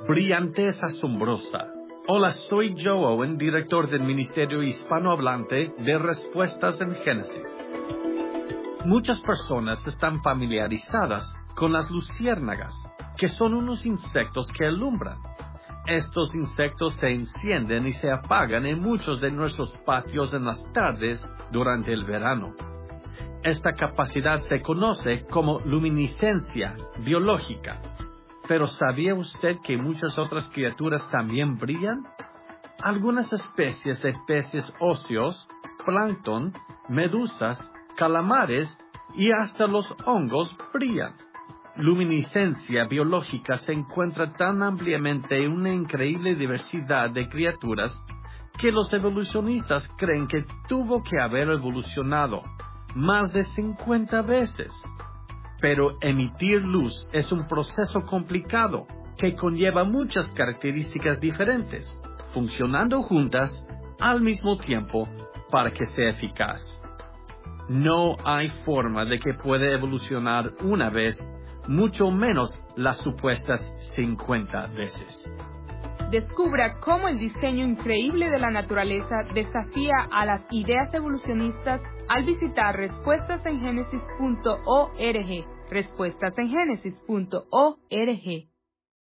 Brillantez asombrosa. Hola, soy Joe Owen, director del Ministerio Hispanohablante de Respuestas en Génesis. Muchas personas están familiarizadas con las luciérnagas, que son unos insectos que alumbran. Estos insectos se encienden y se apagan en muchos de nuestros patios en las tardes durante el verano. Esta capacidad se conoce como luminiscencia biológica. Pero ¿sabía usted que muchas otras criaturas también brillan? Algunas especies de peces óseos, plancton, medusas, calamares y hasta los hongos brillan. Luminiscencia biológica se encuentra tan ampliamente en una increíble diversidad de criaturas que los evolucionistas creen que tuvo que haber evolucionado más de 50 veces. Pero emitir luz es un proceso complicado que conlleva muchas características diferentes, funcionando juntas al mismo tiempo para que sea eficaz. No hay forma de que pueda evolucionar una vez, mucho menos las supuestas 50 veces. Descubra cómo el diseño increíble de la naturaleza desafía a las ideas evolucionistas al visitar respuestasengenesis.org. respuestasengenesis.org